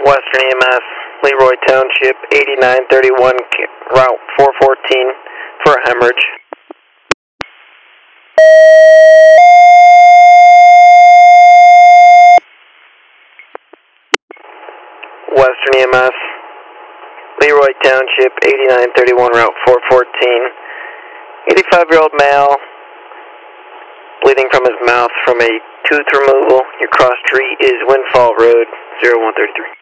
Western EMS, Leroy Township, 8931, Route 414 for a hemorrhage. Western EMS, Leroy Township, 8931, Route 414. 85-year-old male, bleeding from his mouth from a tooth removal. Your cross street is Windfall Road, 0133.